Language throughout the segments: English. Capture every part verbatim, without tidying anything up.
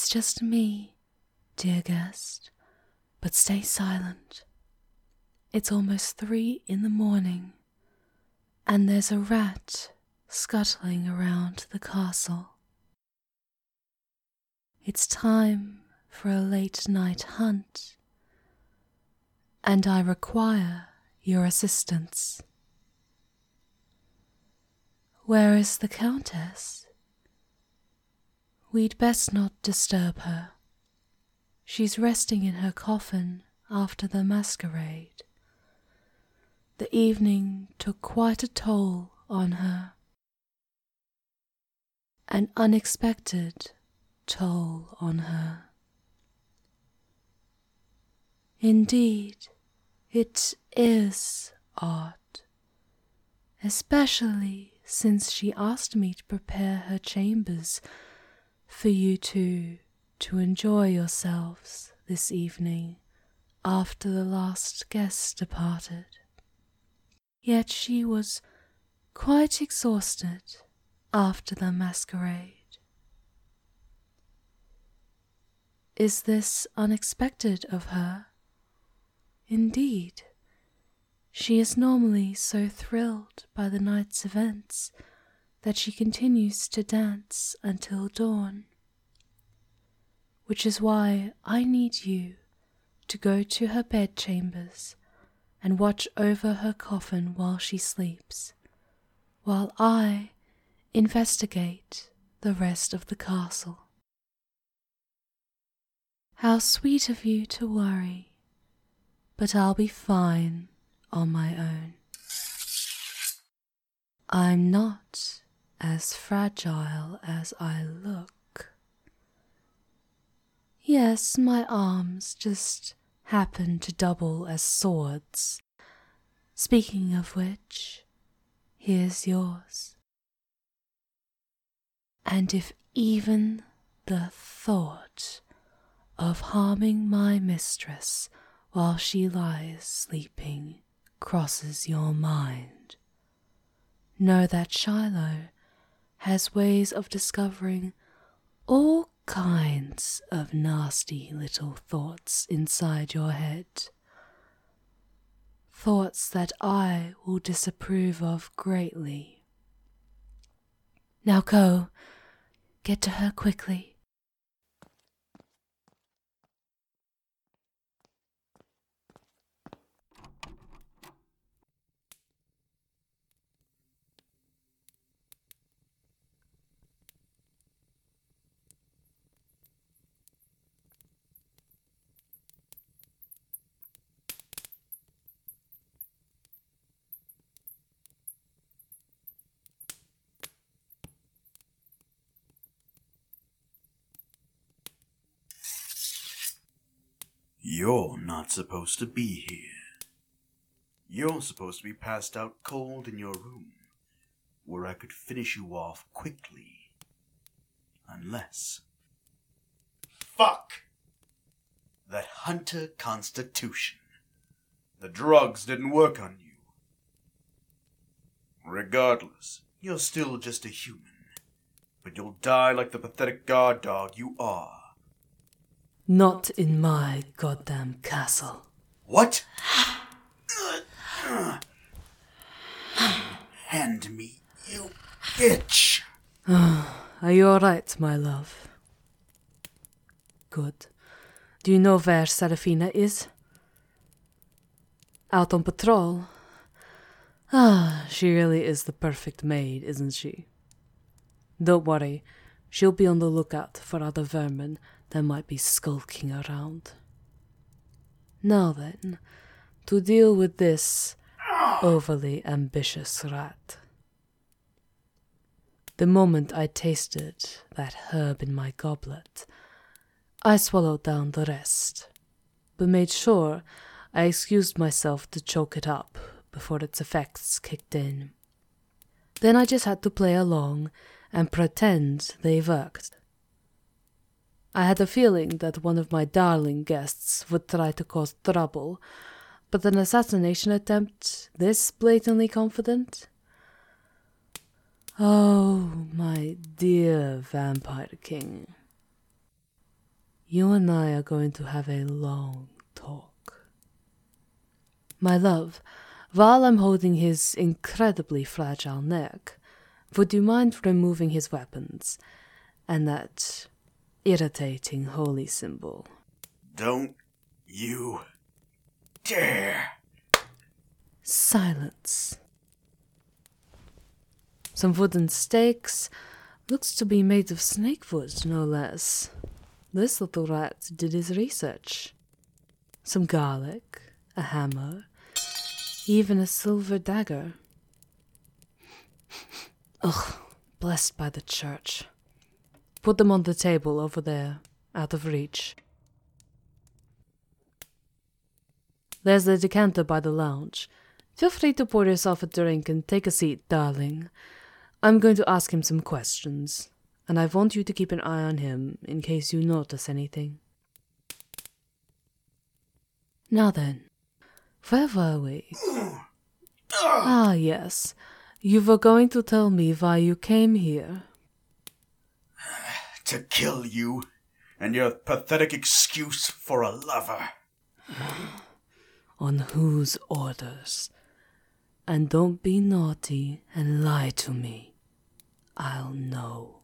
It's just me, dear guest, but stay silent. It's almost three in the morning, and there's a rat scuttling around the castle. It's time for a late night hunt, and I require your assistance. Where is the Countess? We'd best not disturb her. She's resting in her coffin after the masquerade. The evening took quite a toll on her. An unexpected toll on her. Indeed, it is odd, especially since she asked me to prepare her chambers for you two to enjoy yourselves this evening after the last guest departed. Yet she was quite exhausted after the masquerade. Is this unexpected of her? Indeed, she is normally so thrilled by the night's events that she continues to dance until dawn, which is why I need you to go to her bedchambers and watch over her coffin while she sleeps, while I investigate the rest of the castle. How sweet of you to worry, but I'll be fine on my own. I'm not as fragile as I look. Yes, my arms just happen to double as swords. Speaking of which, here's yours. And if even the thought of harming my mistress while she lies sleeping crosses your mind, know that Shiloh has ways of discovering all kinds of nasty little thoughts inside your head. Thoughts that I will disapprove of greatly. Now go, get to her quickly. You're not supposed to be here. You're supposed to be passed out cold in your room, where I could finish you off quickly. Unless... Fuck! That Hunter Constitution. The drugs didn't work on you. Regardless, you're still just a human. But you'll die like the pathetic guard dog you are. Not in my goddamn castle. What? Hand me, you bitch. Are you alright, my love? Good. Do you know where Serafina is? Out on patrol? Ah, she really is the perfect maid, isn't she? Don't worry, she'll be on the lookout for other vermin that might be skulking around. Now then, to deal with this overly ambitious rat. The moment I tasted that herb in my goblet, I swallowed down the rest, but made sure I excused myself to choke it up before its effects kicked in. Then I just had to play along and pretend they worked. I had a feeling that one of my darling guests would try to cause trouble, but an assassination attempt this blatantly confident? Oh, my dear Vampire King. You and I are going to have a long talk. My love, while I'm holding his incredibly fragile neck, would you mind removing his weapons and that irritating holy symbol? Don't you dare! Silence. Some wooden stakes, looks to be made of snake wood, no less. This little rat did his research. Some garlic, a hammer, even a silver dagger. Ugh, blessed by the church. Put them on the table over there, out of reach. There's the decanter by the lounge. Feel free to pour yourself a drink and take a seat, darling. I'm going to ask him some questions, and I want you to keep an eye on him in case you notice anything. Now then, where were we? Ah, yes. You were going to tell me why you came here. To kill you, and your pathetic excuse for a lover. On whose orders? And don't be naughty and lie to me. I'll know.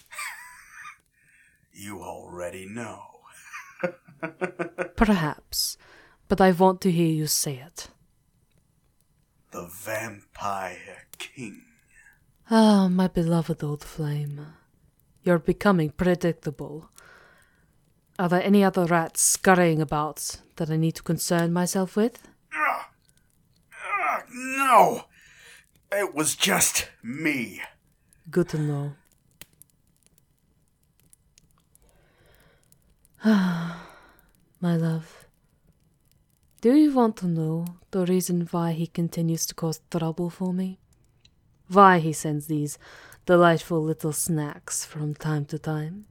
You already know. Perhaps, but I want to hear you say it. The Vampire King. Ah, my beloved old flame. You're becoming predictable. Are there any other rats scurrying about that I need to concern myself with? Uh, uh, no! It was just me. Good to know. Ah, my love. Do you want to know the reason why he continues to cause trouble for me? Why he sends these delightful little snacks from time to time?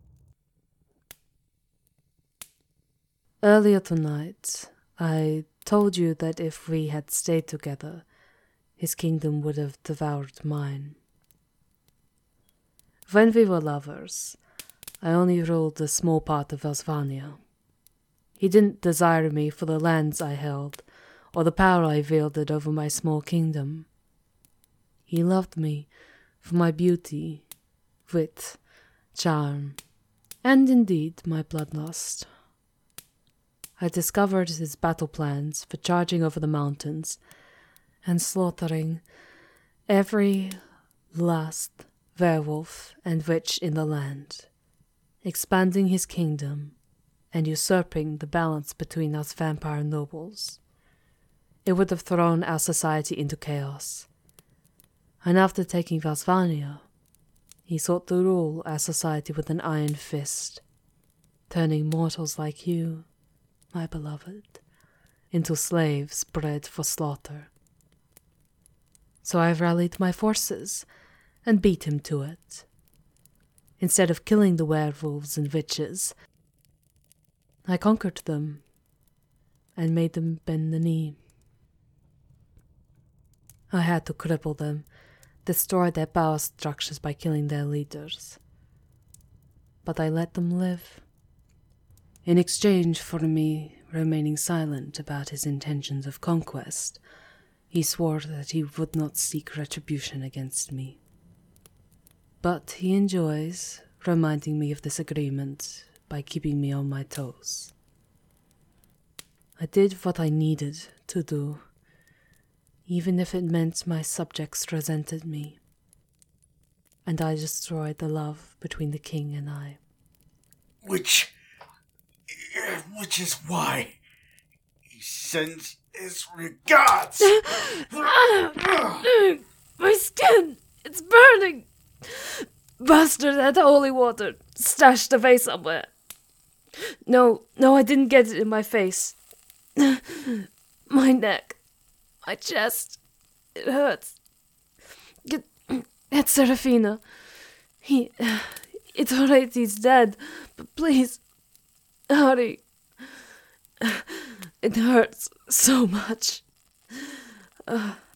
Earlier tonight, I told you that if we had stayed together, his kingdom would have devoured mine. When we were lovers, I only ruled a small part of Velsvania. He didn't desire me for the lands I held, or the power I wielded over my small kingdom. He loved me for my beauty, wit, charm, and indeed my bloodlust. I discovered his battle plans for charging over the mountains and slaughtering every last werewolf and witch in the land, expanding his kingdom and usurping the balance between us vampire nobles. It would have thrown our society into chaos. And after taking Velsvania, he sought to rule our society with an iron fist, turning mortals like you, my beloved, into slaves bred for slaughter. So I rallied my forces and beat him to it. Instead of killing the werewolves and witches, I conquered them and made them bend the knee. I had to cripple them, destroy their power structures by killing their leaders. But I let them live, in exchange for me remaining silent about his intentions of conquest. He swore that he would not seek retribution against me. But he enjoys reminding me of this agreement by keeping me on my toes. I did what I needed to do, even if it meant my subjects resented me, and I destroyed the love between the king and I. Which, which is why he sends his regards. My skin, it's burning. Bastard had holy water stashed away somewhere. No, no, I didn't get it in my face. My neck, my chest, it hurts. Get, get Serafina. He, it's alright, he's dead, but please, hurry. It hurts so much. Uh.